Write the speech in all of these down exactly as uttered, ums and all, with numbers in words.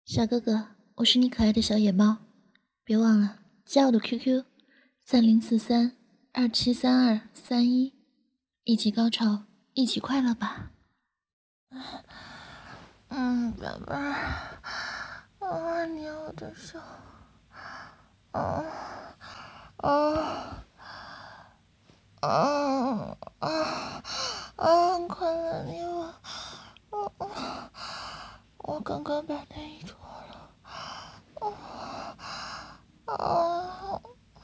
小哥哥，我是你可爱的小野猫，别忘了加我的 Q Q 三零四三二七三二三一，一起高潮，一起快乐吧。 嗯，宝贝儿，啊，你我的手，啊啊啊啊啊！快来捏我，啊啊！我刚刚把内衣脱了，啊啊！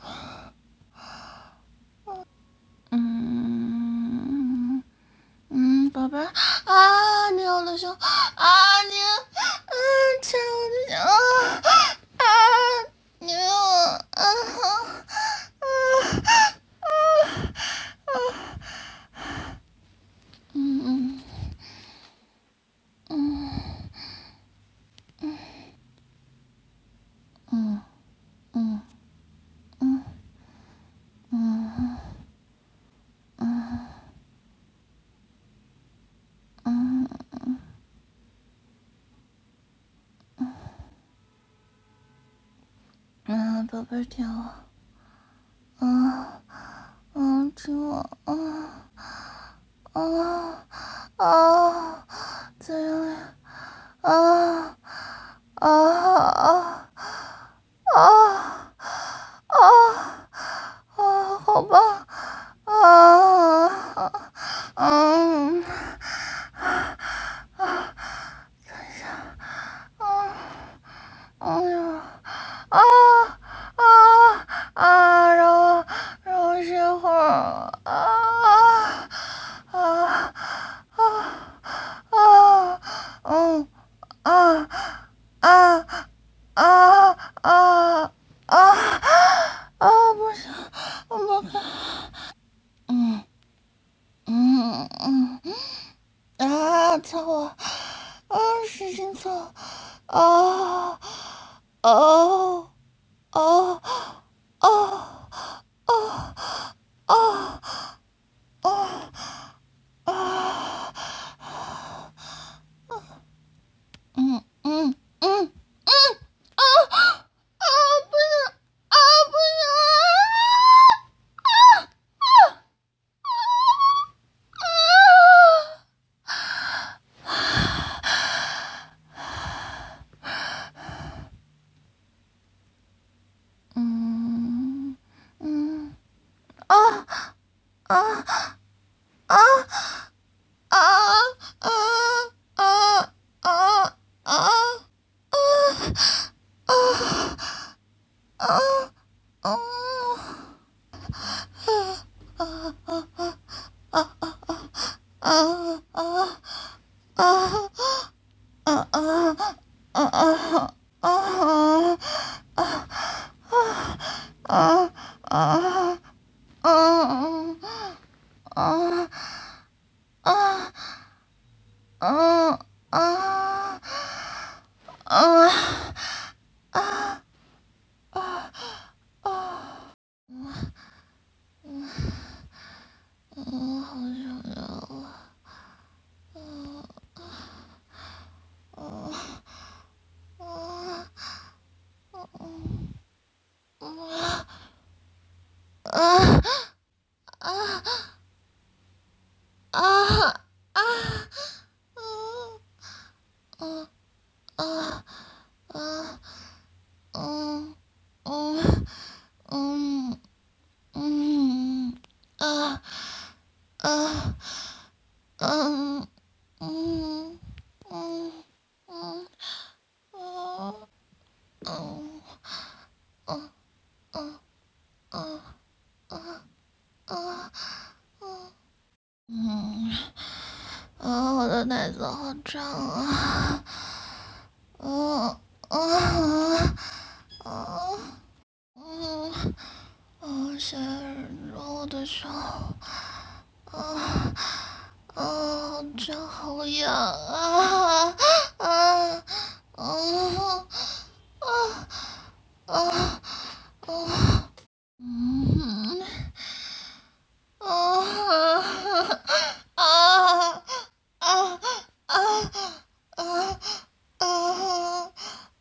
嗯嗯，宝贝儿，啊，捏我的胸，啊捏，啊掐我的胸，啊啊捏我，啊啊啊啊！嗯嗯嗯嗯嗯嗯嗯嗯嗯嗯，宝贝儿听我，啊嗯，听我，啊啊啊，再用力，啊啊啊啊啊啊，好棒！啊啊嗯啊啊，等一下，啊哎呀啊啊啊，让我让我歇会儿啊啊啊啊嗯啊啊啊啊啊啊！不行，我不看。嗯嗯嗯啊！操我！啊！使劲操！啊！哦哦哦哦哦哦啊！嗯嗯嗯嗯啊啊！不行啊！不行啊！嗯嗯啊啊啊啊啊啊啊啊啊啊！啊啊啊啊啊啊啊啊啊啊啊啊啊啊啊啊啊嗯，好想要啊！嗯嗯嗯嗯嗯啊啊啊啊！嗯啊啊嗯嗯嗯嗯啊啊嗯嗯嗯嗯啊嗯嗯嗯嗯嗯嗯嗯啊！我的奶子好胀啊！嗯嗯嗯嗯嗯，现在忍着我的手，啊啊，好胀，好痒啊啊啊啊啊啊！嗯啊啊啊啊啊啊！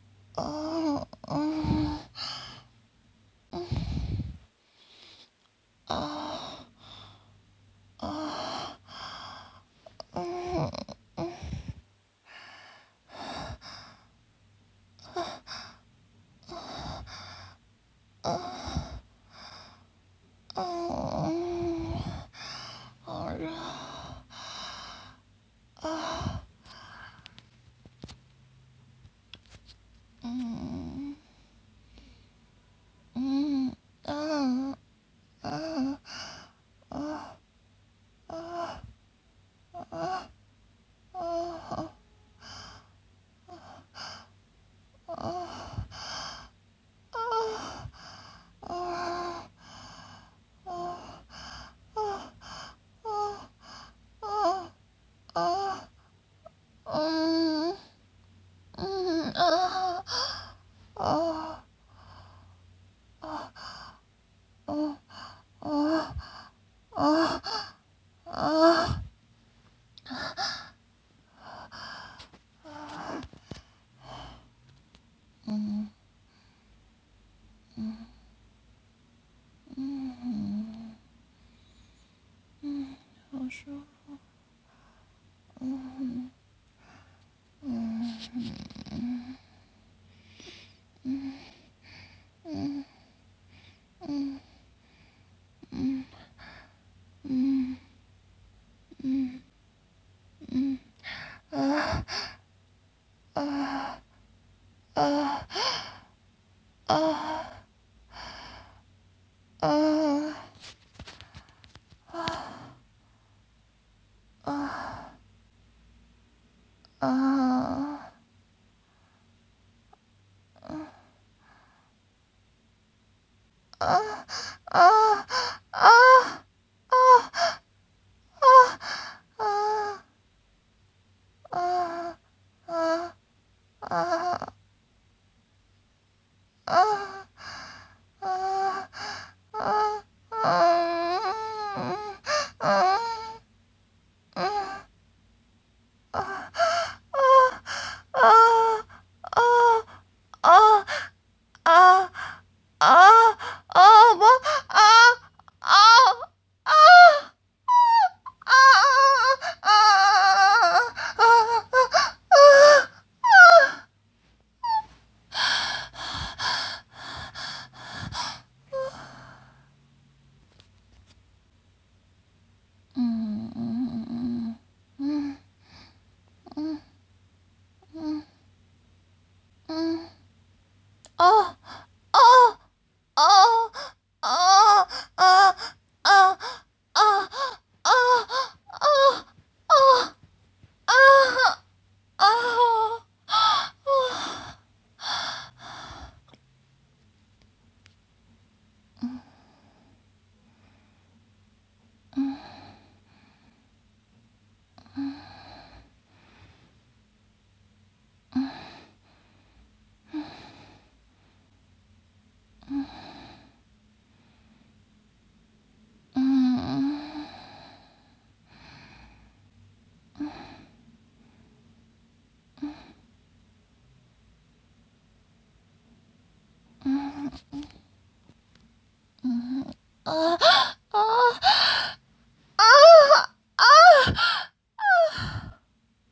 舒服。嗯嗯嗯嗯嗯嗯嗯嗯嗯嗯啊啊啊啊啊啊啊！啊啊啊啊啊啊啊啊啊啊啊啊！啊啊啊啊！我啊啊啊啊啊啊啊！嗯嗯嗯嗯嗯嗯嗯啊啊啊啊啊啊啊啊啊啊！啊啊啊！嗯嗯嗯啊